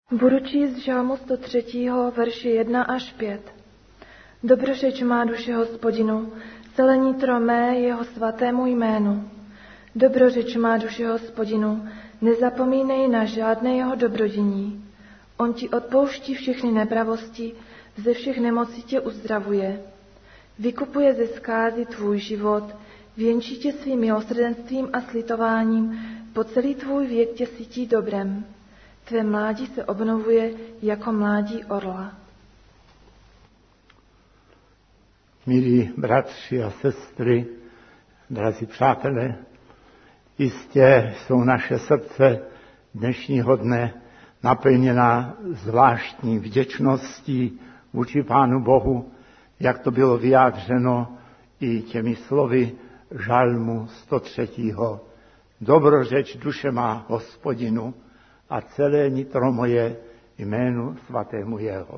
Budu číst žalmu 103. verši 1 až 5. Dobrořeč má duše Hospodinu, celé nitro mé jeho svatému jménu. Dobrořeč má duše Hospodinu, nezapomínej na žádné jeho dobrodiní. On ti odpouští všechny nepravosti, ze všech nemocí tě uzdravuje. Vykupuje ze zkázy tvůj život, věnčí tě svým milosrdenstvím a slitováním, po celý tvůj věk tě sytí dobrem. Tvé mládí se obnovuje jako mládí orla. Milí bratři a sestry, drazí přátelé, jistě jsou naše srdce dnešního dne naplněná zvláštní vděčností vůči Pánu Bohu, jak to bylo vyjádřeno i těmi slovy žalmu 103. Dobrořeč duše má Hospodinu a celé nitro moje jménu svatému jeho.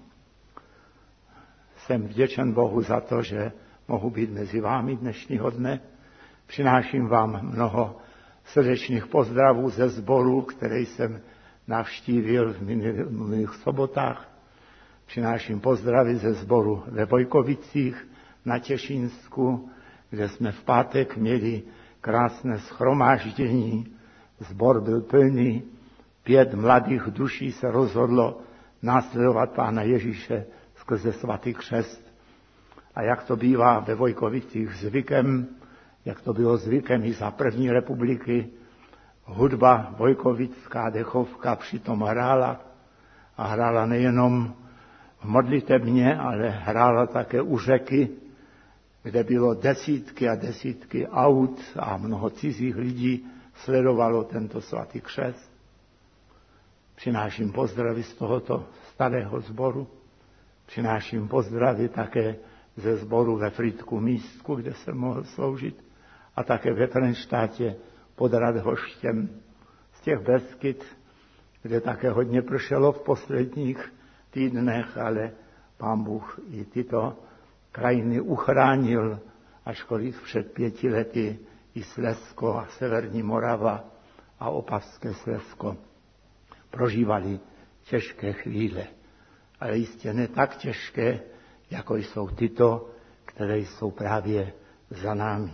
Jsem vděčen Bohu za to, že mohu být mezi vámi dnešního dne. Přináším vám mnoho srdečných pozdravů ze sboru, který jsem navštívil v minulých sobotách. Přináším pozdravy ze sboru ve Vojkovicích na Těšínsku, kde jsme v pátek měli krásné shromáždění. Sbor byl plný, 5 mladých duší se rozhodlo následovat Pána Ježíše skrze svatý křest. A jak to bývá ve Vojkovicích zvykem, jak to bylo zvykem i za první republiky, hudba vojkovická dechovka přitom hrála. A hrála nejenom v modlitebně, ale hrála také u řeky, kde bylo desítky a desítky aut a mnoho cizích lidí sledovalo tento svatý křest. Přináším pozdravy z tohoto starého sboru. Přináším pozdravy také ze sboru ve Frýdku Místku, kde jsem mohl sloužit, a také ve Frenštátě pod Radhoštěm. Z těch Beskyd, kde také hodně pršelo v posledních týdnech, ale Pán Bůh i tyto krajiny uchránil, ačkoliv před 5 lety i Slezsko a Severní Morava a Opavské Slezsko prožívali těžké chvíle. Ale jistě ne tak těžké, jako jsou tyto, které jsou právě za námi.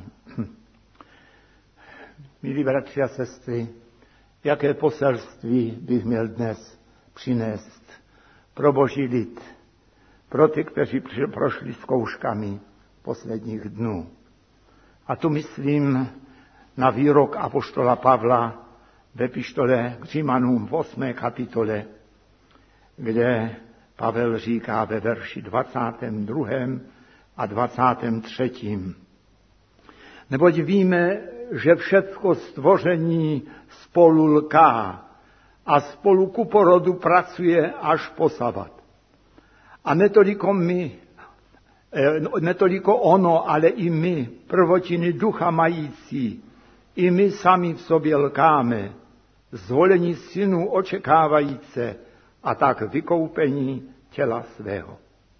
Milí bratři a sestry, jaké poselství bych měl dnes přinést pro Boží lid, pro ty, kteří prošli zkouškami posledních dnů. A tu myslím na výrok apoštola Pavla v epištole k Římanům v 8. kapitole, kde Pavel říká ve verši 22. a 23. Neboť víme, že všecko stvoření spolu lká a spolu ku porodu pracuje až posavat. A netoliko ono, ale i my, prvotiny ducha mající, i my sami v sobě lkáme, zvolení synů očekávajíce a tak vykoupení těla svého.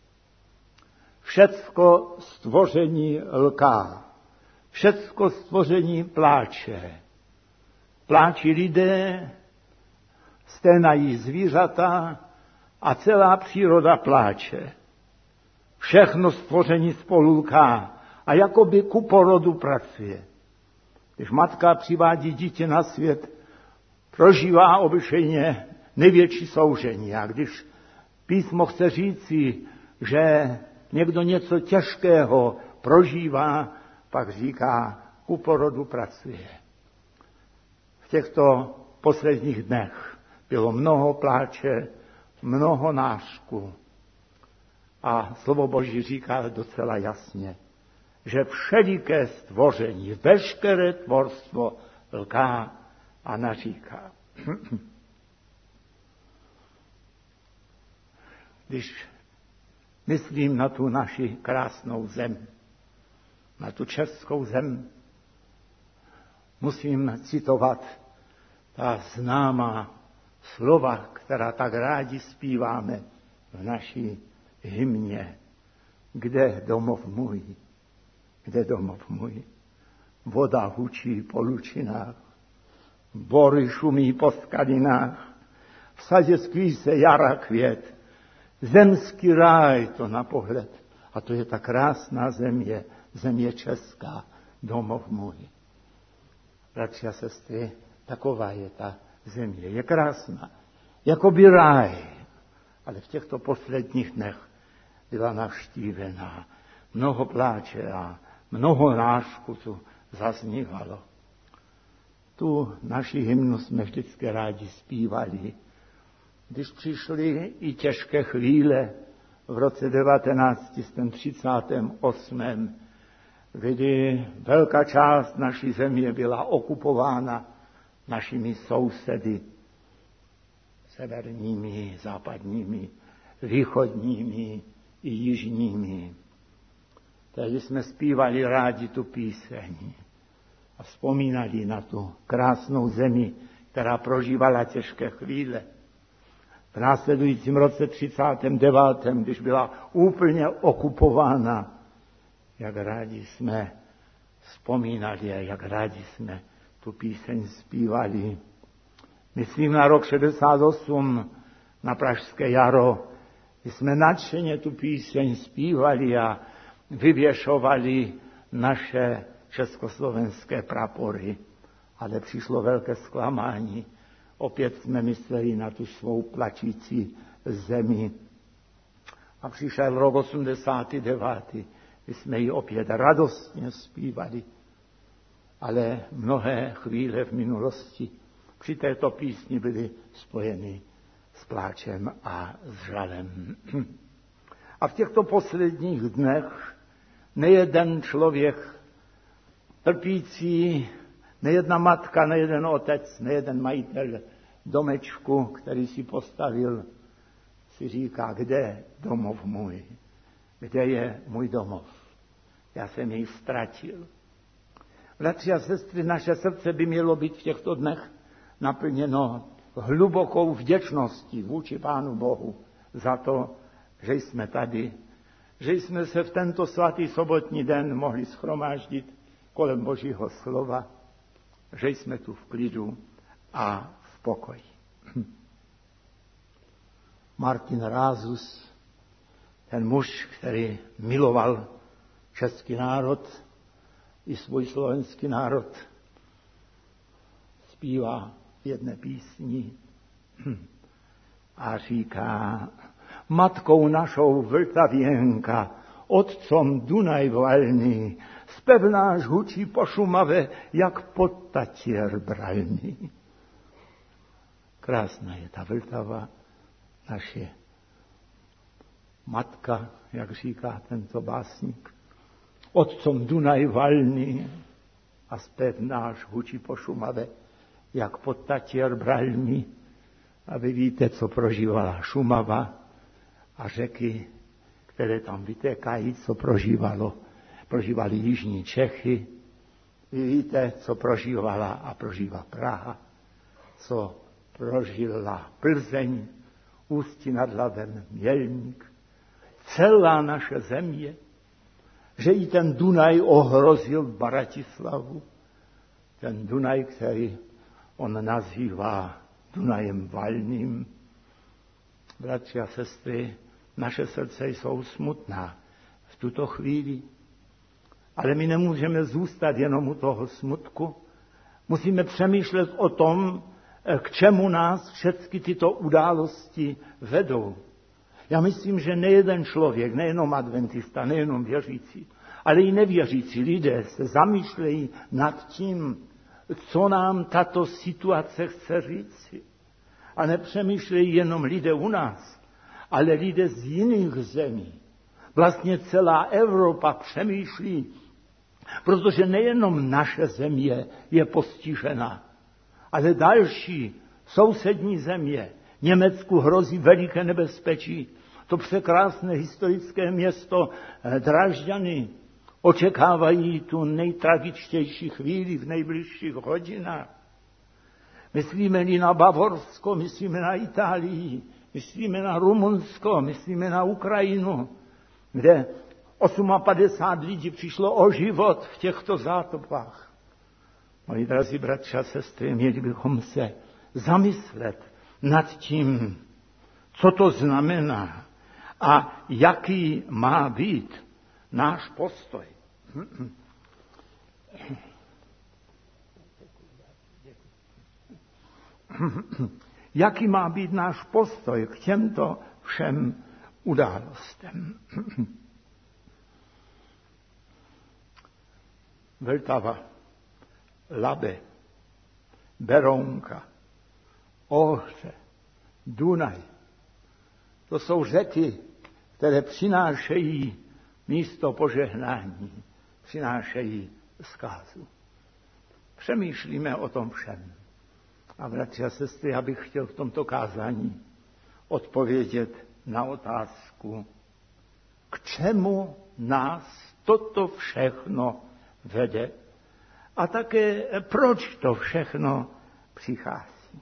Všecko stvoření lká, všecko stvoření pláče. Pláčí lidé, sténají zvířata a celá příroda pláče. Všechno stvoření spolu lká a jakoby ku porodu pracuje. Když matka přivádí dítě na svět, prožívá obyčejně největší soužení. A když písmo chce říci, že někdo něco těžkého prožívá, pak říká, ku porodu pracuje. V těchto posledních dnech bylo mnoho pláče, mnoho nářků. A slovo Boží říká docela jasně, že všeliké stvoření, veškeré tvorstvo lká a naříká. Když myslím na tu naši krásnou zem, na tu českou zem, musím citovat ta známá slova, která tak rádi zpíváme v naší hymně. Kde domov můj? Kde domov můj? Voda hučí po lučinách, bory šumí po skalinách, v sadě skví se jara květ, zemský ráj to na pohled. A to je ta krásná země, země česká, domov můj. Bratři a sestry, taková je ta země, je krásná, jakoby ráj, ale v těchto posledních dnech byla navštívená. Mnoho pláče a mnoho nářku tu zaznívalo. Tu naši hymnu jsme vždycky rádi zpívali. Když přišly i těžké chvíle v roce 1938, kdy velká část naší země byla okupována našimi sousedy, severními, západními, východními i jižními. Tehdy jsme zpívali rádi tu píseň a vzpomínali na tu krásnou zemi, která prožívala těžké chvíle. V následujícím roce 39., když byla úplně okupována, jak rádi jsme vzpomínali a jak rádi jsme tu píseň zpívali. Myslím na rok 68, na Pražské jaro, kdy jsme nadšeně tu píseň zpívali a vyvěšovali naše československé prapory. Ale přišlo velké zklamání. Opět jsme mysleli na tu svou plačící zemi. A přišel rok 89, kdy jsme ji opět radostně zpívali. Ale mnohé chvíle v minulosti při této písni byly spojeny s pláčem a s žalem. A v těchto posledních dnech nejeden člověk trpící, nejedna matka, nejeden otec, nejeden majitel domečku, který si postavil, si říká, kde domov můj, kde je můj domov. Já jsem jej ztratil. Bratři a sestry, naše srdce by mělo být v těchto dnech naplněno hlubokou vděčností vůči Pánu Bohu za to, že jsme tady, že jsme se v tento svatý sobotní den mohli shromáždit kolem Božího slova, že jsme tu v klidu a v pokoji. Martin Rázus, ten muž, který miloval český národ i svůj slovenský národ, zpívá v jedné písni a říká: matkou našou Vltavěnka, otcom Dunaj valný, zpevnáš hučí po Šumave, jak podtatier bralný. Krásná je ta Vltava, naše matka, jak říká tento básník. Otcom Dunaj valný a zpevnáš hučí po Šumave, jak podtatier bralný. A vy víte, co prožívala Šumava a řeky, které tam vytékají, co prožívali jižní Čechy. Vy víte, co prožívala a prožívá Praha, co prožila Plzeň, Ústí nad Labem, Mělník, celá naše země, že i ten Dunaj ohrozil Bratislavu, ten Dunaj, který on nazývá Dunajem valným. Bratři a sestry, naše srdce jsou smutná v tuto chvíli, ale my nemůžeme zůstat jenom u toho smutku. Musíme přemýšlet o tom, k čemu nás všechny tyto události vedou. Já myslím, že nejeden člověk, nejenom adventista, nejenom věřící, ale i nevěřící lidé se zamýšlejí nad tím, co nám tato situace chce říci. A nepřemýšlejí jenom lidé u nás, ale lidé z jiných zemí. Vlastně celá Evropa přemýšlí, protože nejenom naše země je postižena, ale další sousední země. Německu hrozí veliké nebezpečí. To překrásné historické město Drážďany očekávají tu nejtragičtější chvíli v nejbližších hodinách. Myslíme-li na Bavorsko, myslíme na Itálii, myslíme na Rumunsko, myslíme na Ukrajinu, kde 58 lidí přišlo o život v těchto zátopách. Moji drazí bratři a sestry, měli bychom se zamyslet nad tím, co to znamená a jaký má být náš postoj. Jaký má být náš postoj k těmto všem událostem? Vltava, Labe, Berounka, Ohře, Dunaj. To jsou řeky, které přinášejí místo požehnání, přinášejí zkázu. Přemýšlíme o tom všem. A bratři a sestry, já bych chtěl v tomto kázání odpovědět na otázku, k čemu nás toto všechno vede a také proč to všechno přichází.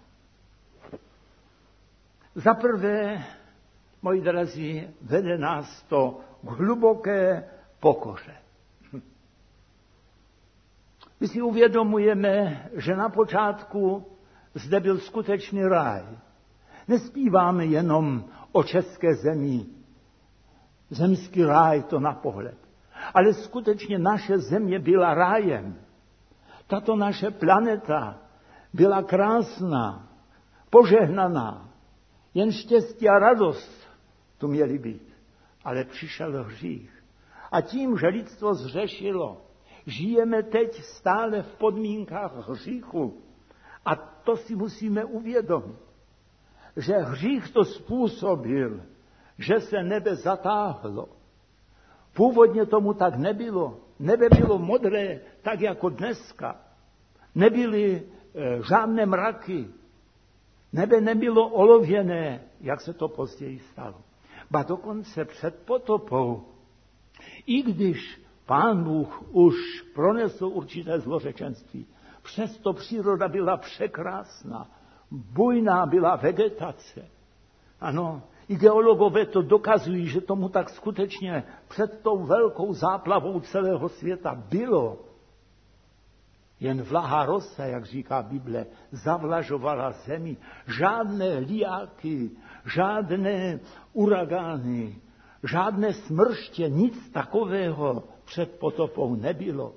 Za prvé, moji drazí, vede nás to k hluboké pokoře. My si uvědomujeme, že na počátku zde byl skutečný ráj. Nespíváme jenom o české zemi. Zemský ráj to na pohled. Ale skutečně naše země byla rájem. Tato naše planeta byla krásná, požehnaná. Jen štěstí a radost tu měly být. Ale přišel hřích. A tím, že lidstvo zřešilo, žijeme teď stále v podmínkách hříchu. A to si musíme uvědomit, že hřích to způsobil, že se nebe zatáhlo. Původně tomu tak nebylo. Nebe bylo modré, tak jako dneska. Nebyly žádné mraky. Nebe nebylo olověné, jak se to později stalo. Ba dokonce před potopou, i když Pán Bůh už pronesl určité zlořečenství, přesto příroda byla překrásná, bujná byla vegetace. Ano, i geologové to dokazují, že tomu tak skutečně před tou velkou záplavou celého světa bylo. Jen vlaha rosa, jak říká Bible, zavlažovala zemi. Žádné liáky, žádné uragány, žádné smrště, nic takového před potopou nebylo.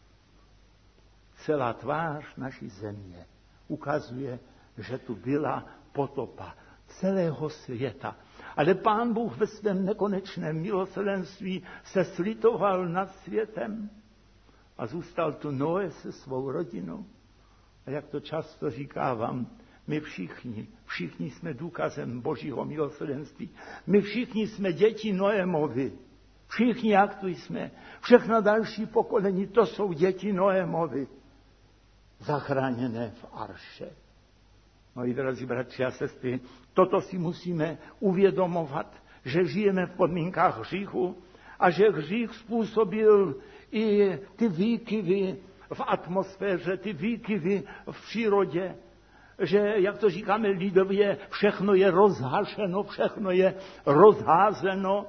Celá tvář naší země ukazuje, že tu byla potopa celého světa. Ale Pán Bůh ve svém nekonečném milosrdenství se slitoval nad světem a zůstal tu Noé se svou rodinou. A jak to často říkávám, my všichni jsme důkazem Božího milosrdenství. My všichni jsme děti Noémovi. Všichni, jak tu jsme. Všechna další pokolení, to jsou děti Noémovi. Zachráněné v arše. Moji drazí bratři a sestry, toto si musíme uvědomovat, že žijeme v podmínkách hříchu a že hřích způsobil i ty výkyvy v atmosféře, ty výkyvy v přírodě, že, jak to říkáme lidově, všechno je rozhašeno, všechno je rozházeno.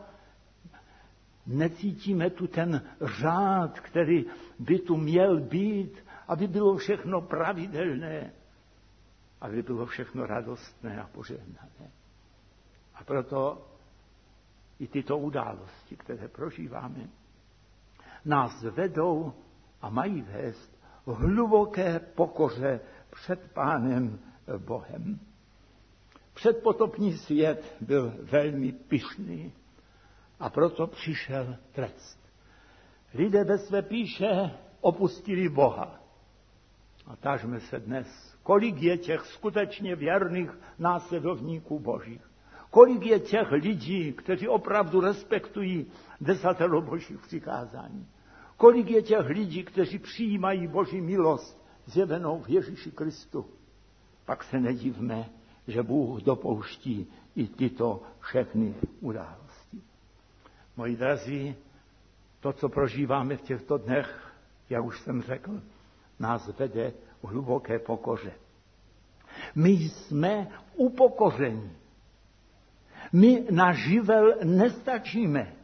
Necítíme tu ten řád, který by tu měl být, aby bylo všechno pravidelné, aby bylo všechno radostné a požehnané. A proto i tyto události, které prožíváme, nás vedou a mají vést v hluboké pokoře před Pánem Bohem. Předpotopní svět byl velmi pyšný a proto přišel trest. Lidé ve své pýše opustili Boha. A tážme se dnes, kolik je těch skutečně věrných následovníků Božích. Kolik je těch lidí, kteří opravdu respektují desatero Božích přikázání. Kolik je těch lidí, kteří přijímají Boží milost zjevenou v Ježíši Kristu. Pak se nedivme, že Bůh dopouští i tyto všechny události. Moji drazí, to, co prožíváme v těchto dnech, jak už jsem řekl, nás vede v hluboké pokoře. My jsme upokořeni. My na živel nestačíme.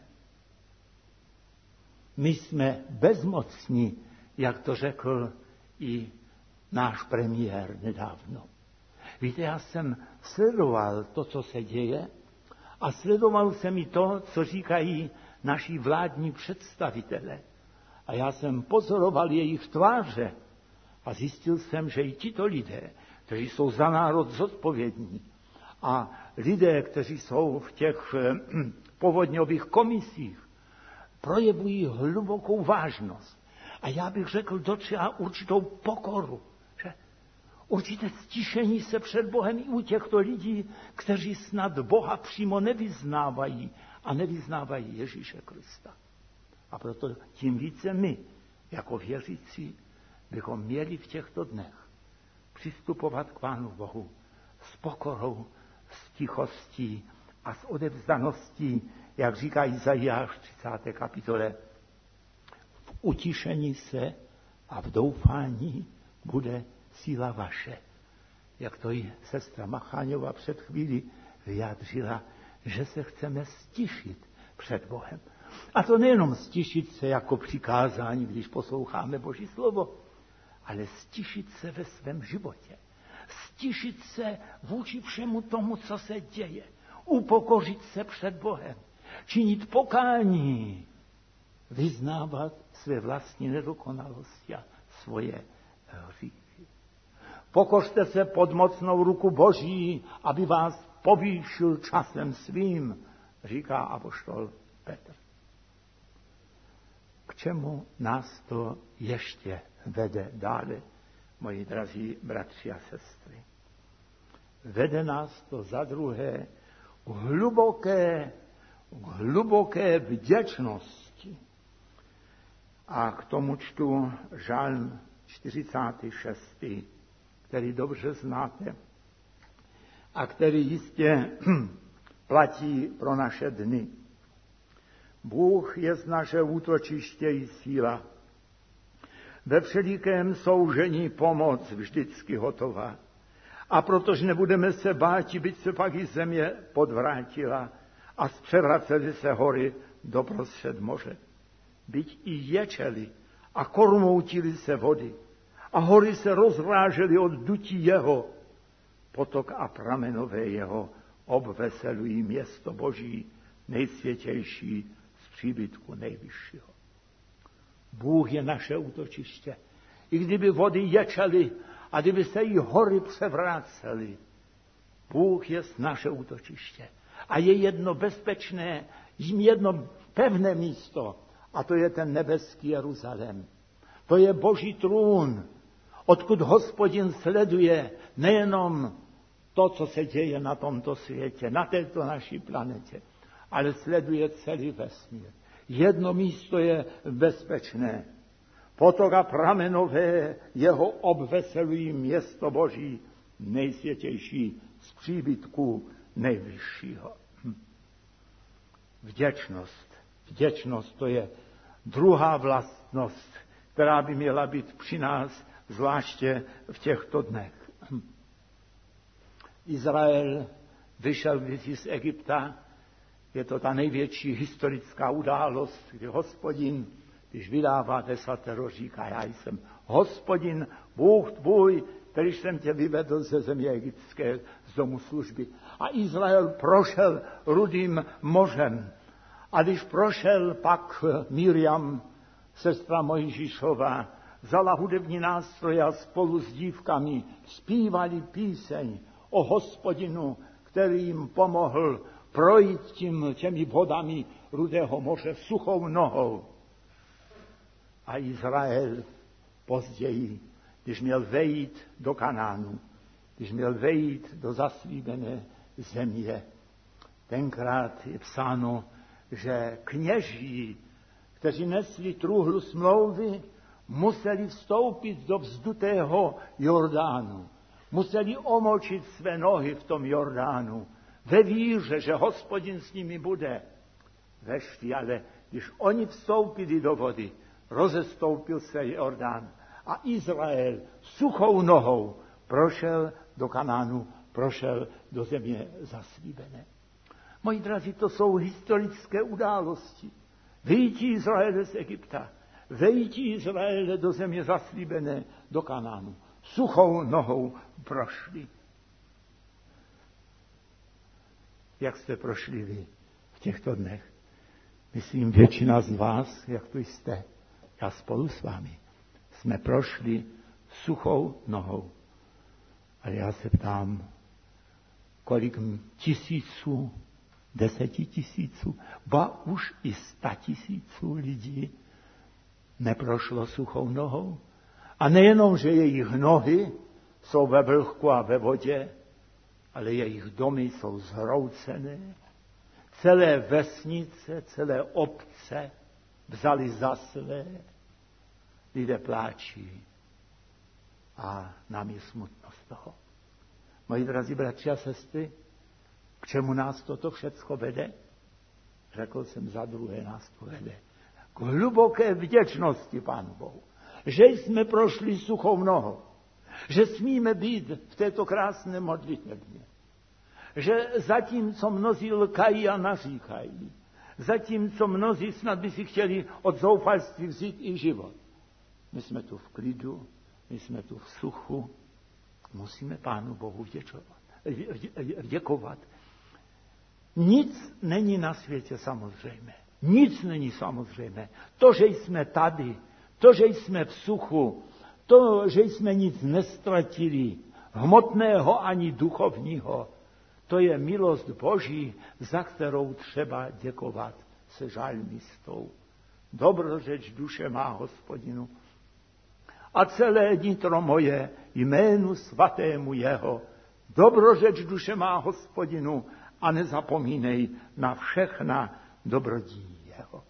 My jsme bezmocní, jak to řekl i náš premiér nedávno. Víte, já jsem sledoval to, co se děje, a sledoval jsem i to, co říkají naši vládní představitelé. A já jsem pozoroval jejich tváře a zjistil jsem, že i tito lidé, kteří jsou za národ zodpovědní, a lidé, kteří jsou v těch povodňových komisích, projevují hlubokou vážnost. A já bych řekl docela určitou pokoru, že určité stišení se před Bohem i u těchto lidí, kteří snad Boha přímo nevyznávají a nevyznávají Ježíše Krista. A proto tím více my, jako věřící, bychom měli v těchto dnech přistupovat k Pánu Bohu s pokorou, s tichostí a s odevzdaností, jak říká Izajáš v 30. kapitole. V utišení se a v doufání bude síla vaše. Jak to i sestra Macháňová před chvílí vyjádřila, že se chceme stišit před Bohem. A to nejenom stišit se jako přikázání, když posloucháme Boží slovo, ale stišit se ve svém životě. Stišit se vůči všemu tomu, co se děje. Upokořit se před Bohem. Činit pokání. Vyznávat své vlastní nedokonalosti a svoje hříchy. Pokořte se pod mocnou ruku Boží, aby vás povýšil časem svým, říká apoštol Petr. K čemu nás to ještě vede dále, moji drazí bratři a sestry? Vede nás to za druhé k hluboké vděčnosti. A k tomu čtu žalm 46., který dobře znáte a který jistě platí pro naše dny. Bůh je z naše útočiště i síla. Ve všelikém soužení pomoc vždycky hotová. A protože nebudeme se báti, byť se pak i země podvrátila a zpřevracely se hory doprostřed moře. Byť i ječely a kormoutily se vody a hory se rozrážely od dutí jeho, potok a pramenové jeho obveselují město Boží, nejsvětější z příbytku nejvyššího. Bůh je naše útočiště. I kdyby vody ječely a kdyby se jí hory převrácely, Bůh je naše útočiště. A je jedno bezpečné, jedno pevné místo, a to je ten nebeský Jeruzalém. To je Boží trůn, odkud Hospodin sleduje nejenom to, co se děje na tomto světě, na této naší planetě, ale sleduje celý vesmír. Jedno místo je bezpečné. Potok a pramenové jeho obveselují město Boží, nejsvětější z příbytků nejvyššího. Vděčnost to je druhá vlastnost, která by měla být při nás, zvláště v těchto dnech. Izrael vyšel kdysi z Egypta, je to ta největší historická událost, kdy Hospodin, když vydává desatero, říká: já jsem Hospodin, Bůh tvůj, který jsem tě vyvedl ze země egyptské, z domu služby. A Izrael prošel Rudým mořem. A když prošel, pak Miriam, sestra Mojžíšova, vzala hudební nástroje a spolu s dívkami zpívali píseň o Hospodinu, který jim pomohl projít těmi vodami Rudého moře suchou nohou. A Izrael později, když měl vejít do Kanánu, když měl vejít do zaslíbené země, tenkrát je psáno, že kněží, kteří nesli trůhlu smlouvy, museli vstoupit do vzdutého Jordánu. Museli omočit své nohy v tom Jordánu, ve víře, že Hospodin s nimi bude. Vešli, ale když oni vstoupili do vody, rozestoupil se Jordán a Izrael suchou nohou prošel do Kanánu, prošel do země zaslíbené. Moji drazí, to jsou historické události. Vyjítí Izraele z Egypta, vejítí Izraele do země zaslíbené, do Kanánu. Suchou nohou prošli. jak jste prošli vy v těchto dnech. Myslím, většina z vás, jak tu jste, já spolu s vámi, jsme prošli suchou nohou. Ale já se ptám, kolik tisíců, 10 000, ba už i 100 000 lidí neprošlo suchou nohou. A nejenom, že jejich nohy jsou ve vlhku a ve vodě, ale jejich domy jsou zhroucené. Celé vesnice, celé obce vzali za své. Lidé pláčí. A nám je smutno z toho. Moji drazí bratři a sestry, k čemu nás toto všecko vede? Řekl jsem, za druhé nás to vede. K hluboké vděčnosti Pánu Bohu. Že jsme prošli suchou nohou. Že smíme být v této krásné modlitebně. Že zatímco mnozí lkají a naříkají, zatímco mnozí snad by si chtěli od zoufalství vzít i život. My jsme tu v klidu, my jsme tu v suchu, musíme Pánu Bohu děkovat. Nic není na světě samozřejmé. Nic není samozřejmé. To, že jsme tady, to, že jsme v suchu, to, že jsme nic nestratili, hmotného ani duchovního, to je milost Boží, za kterou třeba děkovat se žalmistou. Dobrořeč duše má Hospodinu a celé nitro moje jménu svatému jeho. Dobrořeč duše má Hospodinu a nezapomínej na všechna dobrodí jeho.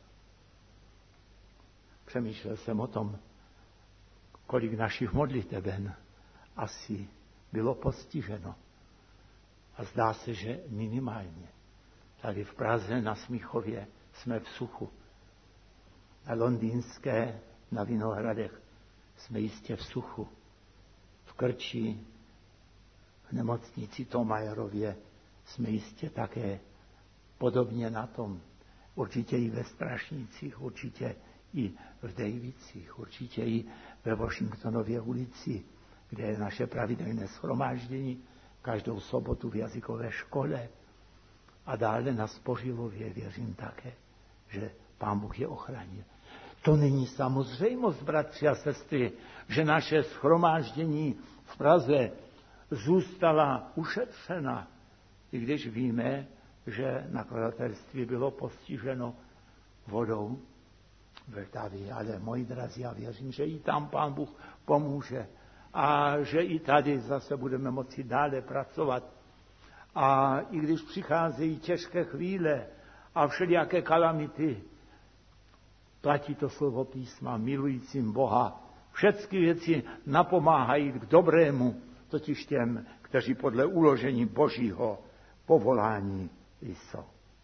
Přemýšlel jsem o tom, kolik našich modliteben asi bylo postiženo. A zdá se, že minimálně. Tady v Praze na Smíchově jsme v suchu. Na Londýnské, na Vinohradech jsme jistě v suchu. V Krči, v nemocnici Tomajerově jsme jistě také podobně na tom. Určitě i ve Strašnicích, určitě i v Dejvicích, určitě i ve Washingtonově ulici, kde je naše pravidelné shromáždění každou sobotu v jazykové škole. A dále na Spořilově věřím také, že Pán Bůh je ochránil. To není samozřejmost, bratři a sestry, že naše shromáždění v Praze zůstala ušetřena, i když víme, že nakladatelství bylo postiženo vodou v Vltavě. Ale moji drazí, já věřím, že i tam Pán Bůh pomůže a že i tady zase budeme moci dále pracovat. A i když přicházejí těžké chvíle a všelijaké kalamity, platí to slovo písma, milujícím Boha. Všechny věci napomáhají k dobrému, totiž těm, kteří podle uložení Božího povolání jsou.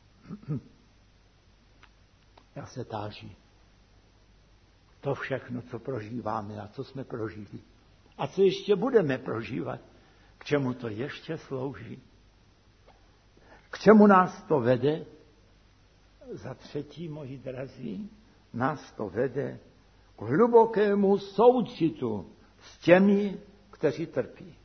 Já se táží. To všechno, co prožíváme a co jsme prožili. A co ještě budeme prožívat, k čemu to ještě slouží. K čemu nás to vede? Za třetí, moji drazí, nás to vede k hlubokému soucitu s těmi, kteří trpí.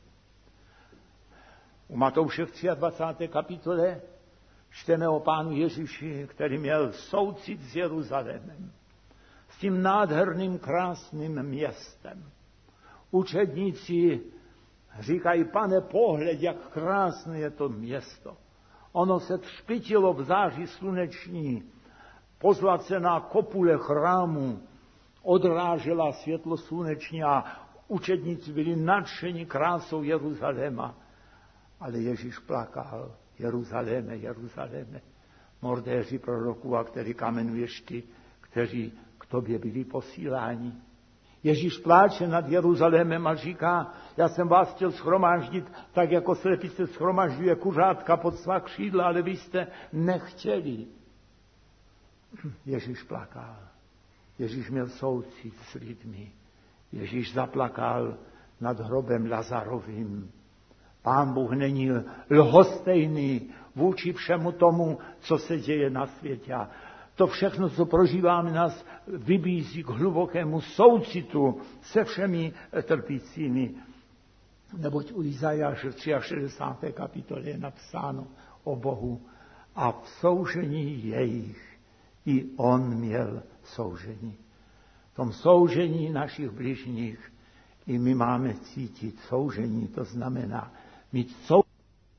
U Matouše v 23. kapitole čteme o Pánu Ježíši, který měl soucit s Jeruzalémem, s tím nádherným, krásným městem. Učedníci říkají: Pane, pohled, jak krásné je to město. Ono se třpytilo v záři sluneční, pozlacená kopule chrámu odrážela světlo sluneční a učedníci byli nadšeni krásou Jeruzaléma. Ale Ježíš plakal: Jeruzaléme, Jeruzaléme, mordéři proroků, a který kamenuješ ty, kteří k tobě byli posíláni. Ježíš pláče nad Jeruzalémem a říká: já jsem vás chtěl shromáždit, tak jako slepice shromažďuje kuřátka pod svá křídla, ale vy jste nechtěli. Ježíš plakal. Ježíš měl soucit s lidmi. Ježíš zaplakal nad hrobem Lazarovým. Pán Bůh není lhostejný vůči všemu tomu, co se děje na světě. To všechno, co prožíváme, nás vybízí k hlubokému soucitu se všemi trpícími. Neboť u Izajáše v 63. kapitole je napsáno o Bohu: a v soužení jejich i on měl soužení. V tom soužení našich bližních i my máme cítit soužení, to znamená mít soužení.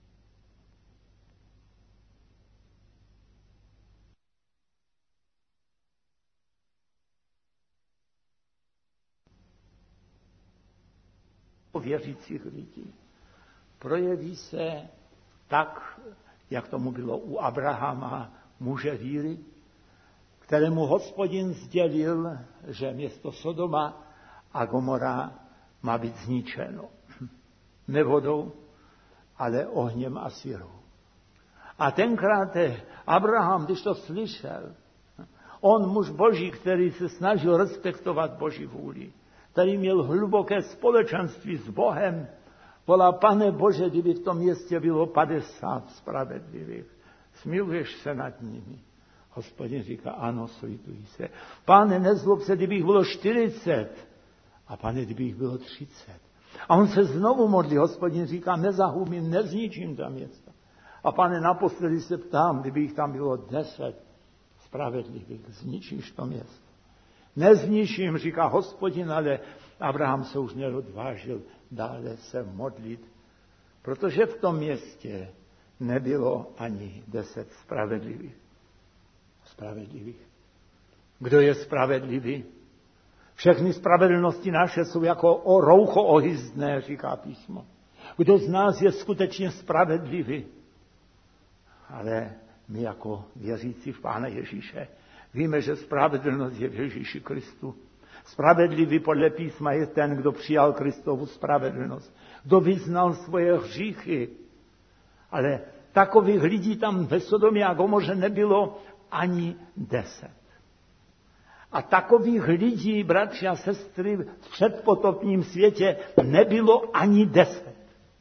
Věřících lidí. Projeví se tak, jak tomu bylo u Abrahama, muže víry, kterému Hospodin sdělil, že město Sodoma a Gomora má být zničeno. Ne vodou, ale ohněm a sírou. A tenkrát Abraham, když to slyšel, on muž Boží, který se snažil respektovat Boží vůli, který měl hluboké společenství s Bohem, volá: Pane Bože, kdyby v tom městě bylo 50 spravedlivých, smiluješ se nad nimi? Hospodin říká: ano, slituji se. Pane, nezlob se, kdybych bylo 40. A Pane, kdybych bylo 30. A on se znovu modlí. Hospodin říká: nezahubím, nezničím ta města. A Pane, naposledy se ptám, kdybych tam bylo 10 spravedlivých, zničíš to město? Nezničím, říká Hospodin, ale Abraham se už neodvážil dále se modlit, protože v tom městě nebylo ani 10 spravedlivých. Kdo je spravedlivý? Všechny spravedlnosti naše jsou jako roucho ohyzdné, říká písmo. Kdo z nás je skutečně spravedlivý? Ale my jako věřící v Pána Ježíše víme, že spravedlnost je v Ježíši Kristu. Spravedlivý podle písma je ten, kdo přijal Kristovu spravedlnost, kdo vyznal svoje hříchy. Ale takových lidí tam ve Sodomě a Gomoře nebylo ani 10. A takových lidí, bratři a sestry, v předpotopním světě nebylo ani 10.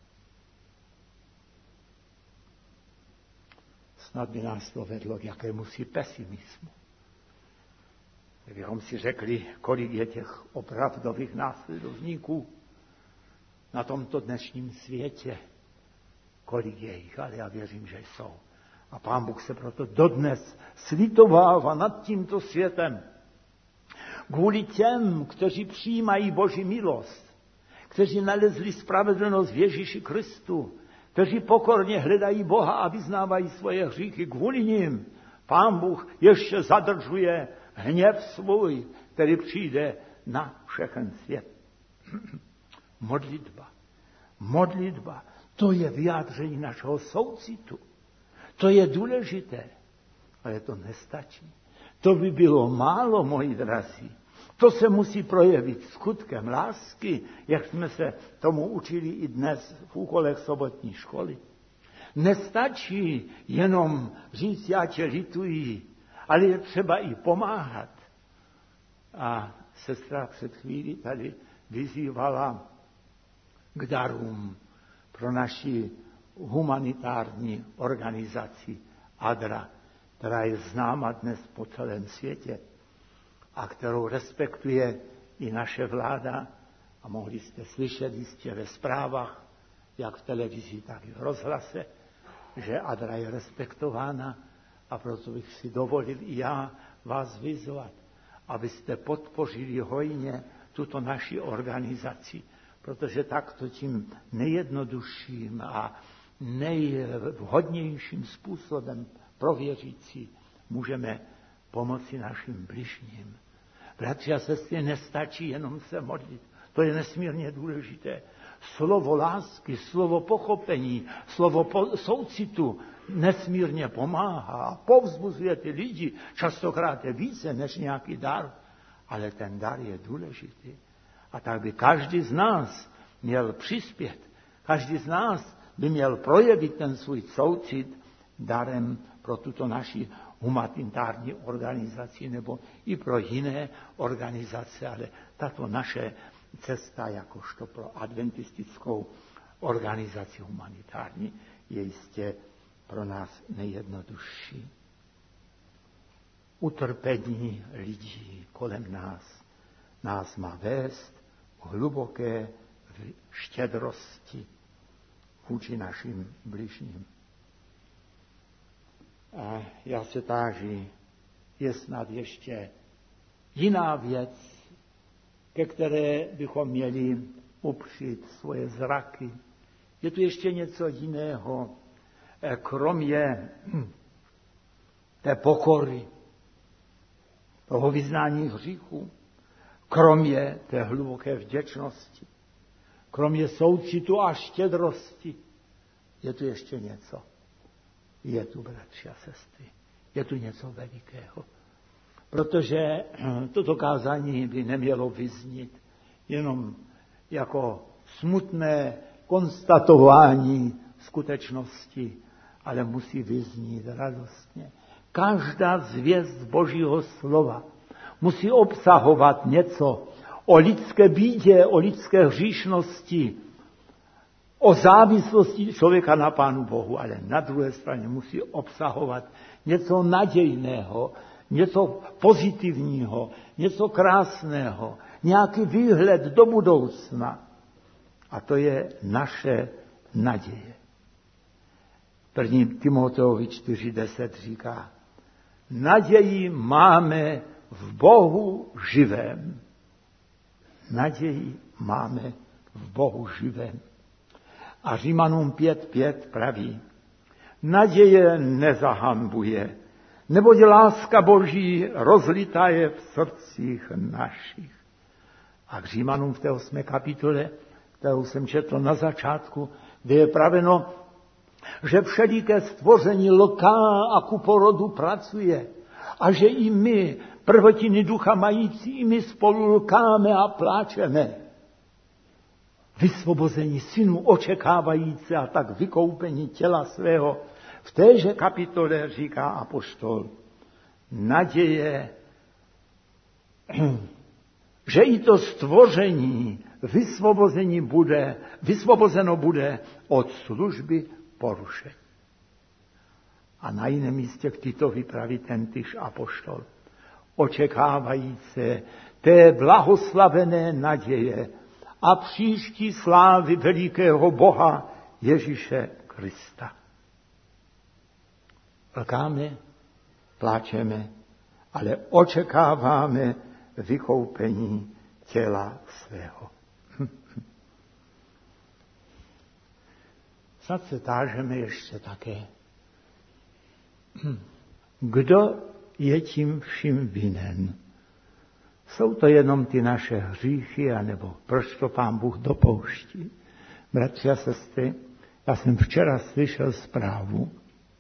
Snad by nás to vedlo k jakémusi pesimismu. Kdybychom si řekli, kolik je těch opravdových následovníků na tomto dnešním světě, kolik je jich, ale já věřím, že jsou. A Pán Bůh se proto dodnes slitovává nad tímto světem. Kvůli těm, kteří přijímají Boží milost, kteří nalezli spravedlnost v Ježíši Kristu, kteří pokorně hledají Boha a vyznávají svoje hříchy, kvůli nim Pán Bůh ještě zadržuje hněv svůj, který přijde na všechen svět. Modlitba, to je vyjádření našeho soucitu. To je důležité, ale to nestačí. To by bylo málo, moji drazí. To se musí projevit skutkem lásky, jak jsme se tomu učili i dnes v úkolech sobotní školy. Nestačí jenom říct, já tě lituji, ale je třeba i pomáhat. A sestra před chvílí tady vyzývala k darům pro naši humanitární organizaci ADRA, která je známa dnes po celém světě a kterou respektuje i naše vláda. A mohli jste slyšet jistě ve zprávách, jak v televizi, tak i v rozhlase, že ADRA je respektována, a proto bych si dovolil i já vás vyzvat, abyste podpořili hojně tuto naši organizaci, protože takto tím nejjednodušším a nejvhodnějším způsobem pro věřící můžeme pomoci našim bližním. Bratři a sestry, nestačí jenom se modlit. To je nesmírně důležité. Slovo lásky, slovo pochopení, slovo soucitu nesmírně pomáhá a povzbuzuje ty lidi, častokrát je více než nějaký dar, ale ten dar je důležitý. A tak by každý z nás měl přispět, každý z nás by měl projevit ten svůj soucit darem pro tuto naši humanitární organizaci nebo i pro jiné organizace, ale tato naše cesta jakožto pro adventistickou organizaci humanitární je jistě pro nás nejjednodušší. Utrpení lidí kolem nás má vést k hluboké štědrosti vůči našim bližním. A já se táži, je snad ještě jiná věc, ke které bychom měli upřít svoje zraky. Je tu ještě něco jiného, kromě té pokory, toho vyznání hříchu, kromě té hluboké vděčnosti, kromě soucitu a štědrosti, je tu ještě něco. Je tu, bratři a sestry, je tu něco velikého. Protože toto kázání by nemělo vyznít jenom jako smutné konstatování skutečnosti, ale musí vyznít radostně. Každá zvěst Božího slova musí obsahovat něco o lidské bídě, o lidské hříšnosti, o závislosti člověka na Pánu Bohu, ale na druhé straně musí obsahovat něco nadějného, něco pozitivního, něco krásného, nějaký výhled do budoucna. A to je naše naděje. 1. Timoteovi 4:10 říká, naději máme v Bohu živém. Naději máme v Bohu živém. A Římanům 5:5 praví, naděje nezahanbuje, neboť láska Boží rozlitá je v srdcích našich. A k Římanům v té 8. kapitole, kterou jsem četl na začátku, kde je praveno, že všeliké stvoření lká a ku porodu pracuje a že i my, prvotiny ducha mající, i my spolu lkáme a pláčeme. Vysvobození synů očekávající a tak vykoupení těla svého. V téže kapitole říká apoštol, naděje, že i to stvoření vysvobozeno bude od služby porušení. A na jiném místě k Tito vypraví tentýž apoštol, očekávající té blahoslavené naděje a příští slávy velikého Boha Ježíše Krista. Lkáme, pláčeme, ale očekáváme vykoupení těla svého. Snad se tážeme ještě také. Kdo je tím vším vinen? Jsou to jenom ty naše hříchy, anebo proč to Pán Bůh dopouští? Bratři a sestry, já jsem včera slyšel zprávu,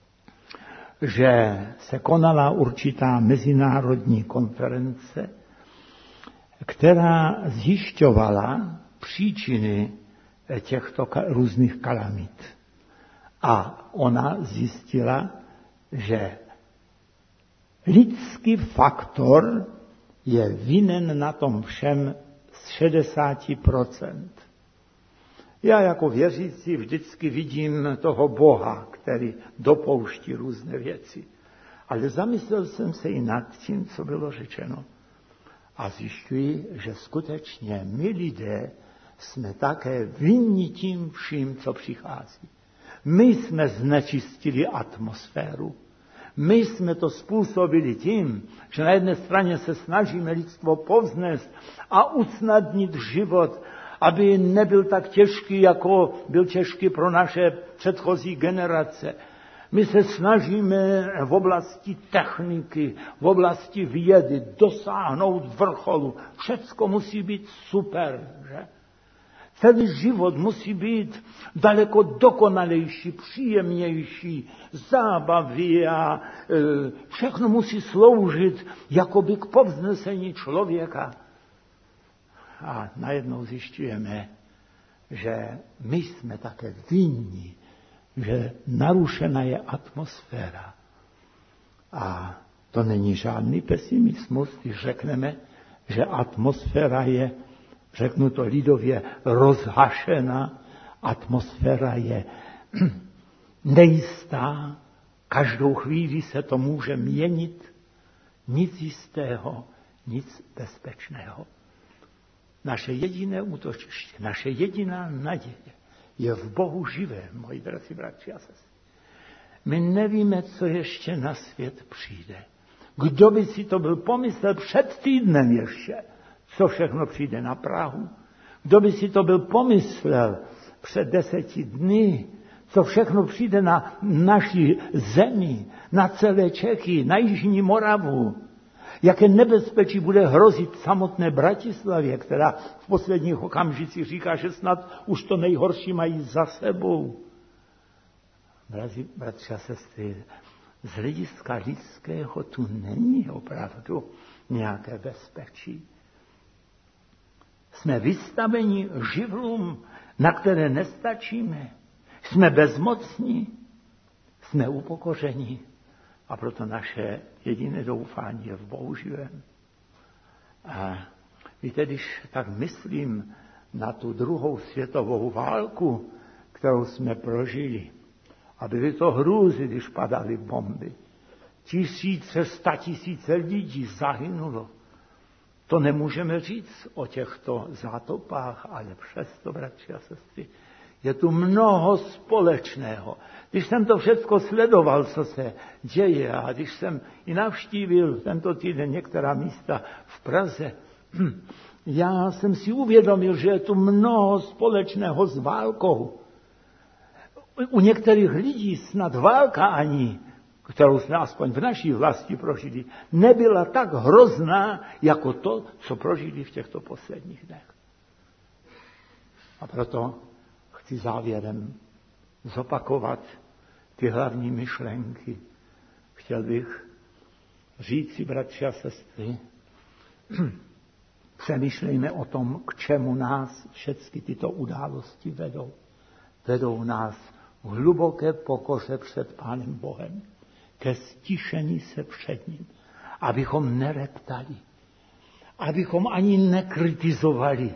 že se konala určitá mezinárodní konference, která zjišťovala příčiny těchto různých kalamit. A ona zjistila, že lidský faktor je vinen na tom všem z 60%. Já jako věřící vždycky vidím toho Boha, který dopouští různé věci. Ale zamyslel jsem se i nad tím, co bylo řečeno. A zjišťuji, že skutečně my lidé jsme také vinni tím vším, co přichází. My jsme znečistili atmosféru. My jsme to způsobili tím, že na jedné straně se snažíme lidstvo povznést a usnadnit život, aby nebyl tak těžký, jako byl těžký pro naše předchozí generace. My se snažíme v oblasti techniky, v oblasti vědy dosáhnout vrcholu. Všecko musí být super, že? Celý život musí být daleko dokonalejší, příjemnější, zábavy a všechno musí sloužit jakoby k povznesení člověka. A najednou zjišťujeme, že my jsme také vinni, že narušena je atmosféra. A to není žádný pesimismus, když řekneme, že atmosféra je, řeknu to lidově, rozhašena, atmosféra je nejistá, každou chvíli se to může měnit, nic jistého, nic bezpečného. Naše jediné útočiště, naše jediná naděje je v Bohu živém, moji drazí bratři a sestry. My nevíme, co ještě na svět přijde. Kdo by si to byl pomyslel před týdnem ještě, co všechno přijde na Prahu? Kdo by si to byl pomyslel před 10 dny, co všechno přijde na naší zemi, na celé Čechy, na Jižní Moravu? Jaké nebezpečí bude hrozit samotné Bratislavě, která v posledních okamžicích říká, že snad už to nejhorší mají za sebou. Bratři a sestry, z hlediska lidského tu není opravdu nějaké bezpečí. Jsme vystaveni živlům, na které nestačíme. Jsme bezmocní, jsme upokoření a proto naše jediné doufání je v Bohu živém. A víte, když tak myslím na tu druhou světovou válku, kterou jsme prožili, a byly to hrůzy, když padaly bomby. 100 000 lidí zahynulo. To nemůžeme říct o těchto zátopách, ale přesto, bratři a sestry, je tu mnoho společného. Když jsem to všechno sledoval, co se děje, a když jsem i navštívil tento týden některá místa v Praze, já jsem si uvědomil, že je tu mnoho společného s válkou. U některých lidí snad válka ani, kterou jsme aspoň v naší vlasti prožili, nebyla tak hrozná, jako to, co prožili v těchto posledních dnech. A proto chci závěrem zopakovat ty hlavní myšlenky. Chtěl bych říct si, bratři a sestry, přemýšlejme o tom, k čemu nás všechny tyto události vedou. Vedou nás v hluboké pokoře před Pánem Bohem, ke stišení se před ním, abychom nereptali, abychom ani nekritizovali.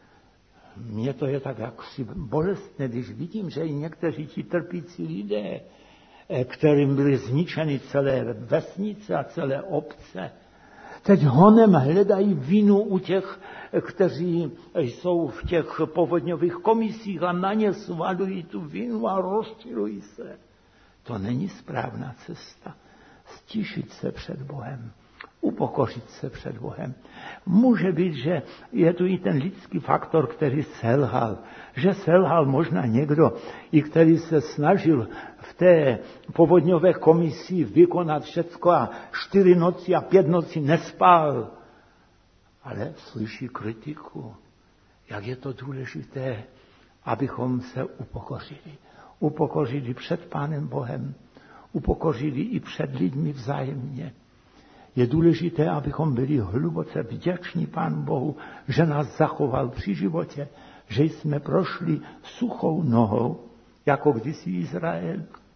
Mně to je tak jaksi bolestné, když vidím, že i někteří ti trpící lidé, kterým byly zničeny celé vesnice a celé obce, teď honem hledají vinu u těch, kteří jsou v těch povodňových komisích a na ně svalují tu vinu a rozčilují se. To není správná cesta. Stišit se před Bohem, upokořit se před Bohem. Může být, že je tu i ten lidský faktor, který selhal. Že selhal možná někdo, i který se snažil v té povodňové komisi vykonat všecko a 4 noci a 5 nocí nespal. Ale slyší kritiku, jak je to důležité, abychom se upokořili. Upokořili před Pánem Bohem, upokořili i před lidmi vzájemně. Je důležité, abychom byli hluboce vděční Pánu Bohu, že nás zachoval při životě, že jsme prošli suchou nohou, jako kdysi Izrael.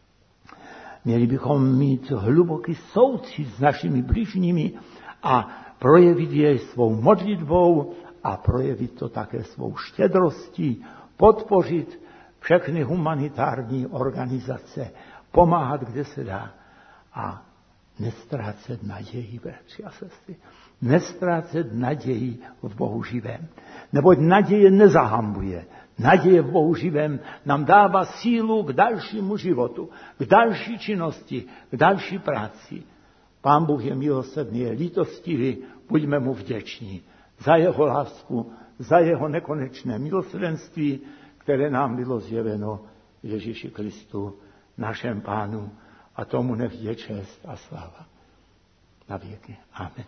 Měli bychom mít hluboký soucit s našimi bližními a projevit jej svou modlitbou a projevit to také svou štědrostí, podpořit všechny humanitární organizace, pomáhat, kde se dá a nestrácet naději, bratři a sestry. Nestrácet naději v Bohu živém. Neboť naděje nezahambuje. Naděje v Bohu živém nám dává sílu k dalšímu životu, k další činnosti, k další práci. Pán Bůh je milosrdný, je lítostivý, buďme mu vděční za jeho lásku, za jeho nekonečné milosrdenství, které nám bylo zjeveno Ježíši Kristu, našem Pánu, a tomu nech je čest a sláva na věky. Amen.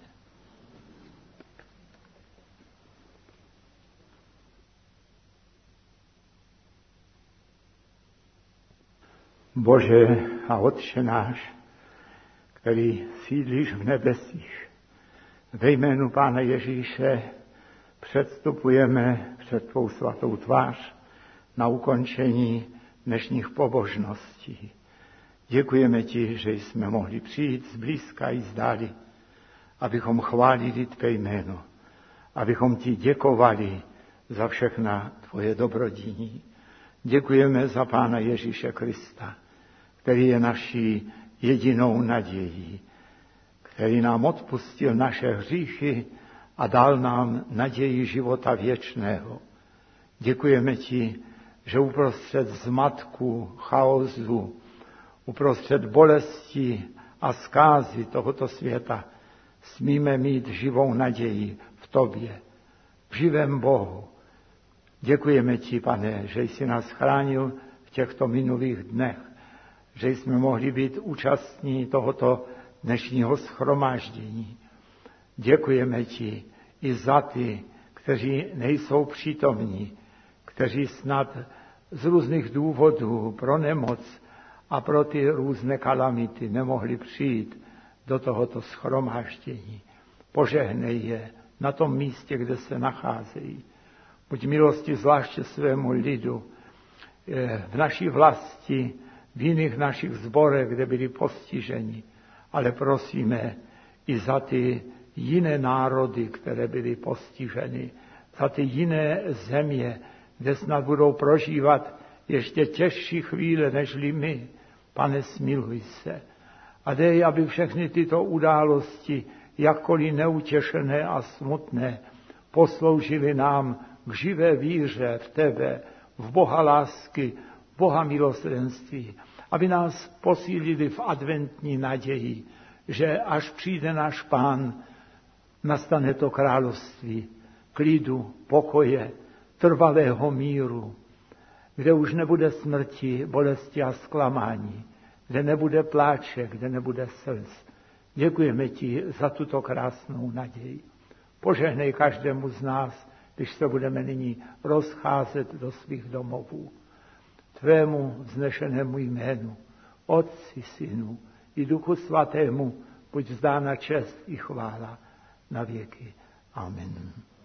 Bože a Otče náš, který sídlíš v nebesích, ve jménu Pána Ježíše předstupujeme před tvou svatou tvář na ukončení dnešních pobožností. Děkujeme ti, že jsme mohli přijít zblízka i zdáli, abychom chválili tvé jméno, abychom ti děkovali za všechna tvoje dobrodění. Děkujeme za Pána Ježíše Krista, který je naší jedinou nadějí, který nám odpustil naše hříchy a dal nám naději života věčného. Děkujeme ti, že uprostřed zmatku, chaosu, uprostřed bolesti a zkázy tohoto světa smíme mít živou naději v tobě, v živém Bohu. Děkujeme ti, Pane, že jsi nás chránil v těchto minulých dnech, že jsme mohli být účastní tohoto dnešního shromáždění. Děkujeme ti i za ty, kteří nejsou přítomní, kteří snad z různých důvodů pro nemoc a pro ty různé kalamity nemohli přijít do tohoto shromáždění. Požehnej je na tom místě, kde se nacházejí. Buď milosti zvláště svému lidu v naší vlasti, v jiných našich sborech, kde byli postiženi, ale prosíme i za ty jiné národy, které byly postiženy, za ty jiné země, kde snad budou prožívat ještě těžší chvíle, nežli my. Pane, smiluj se a dej, aby všechny tyto události, jakkoliv neutěšené a smutné, posloužily nám k živé víře v tebe, v Boha lásky, v Boha milosrdenství, aby nás posílili v adventní naději, že až přijde náš Pán, nastane to království klidu, pokoje, trvalého míru, kde už nebude smrti, bolesti a zklamání, kde nebude pláče, kde nebude slz. Děkujeme ti za tuto krásnou naději. Požehnej každému z nás, když se budeme nyní rozcházet do svých domovů. Tvému vznešenému jménu, Otci, Synu i Duchu Svatému, buď vzdána čest i chvála na věky. Amen.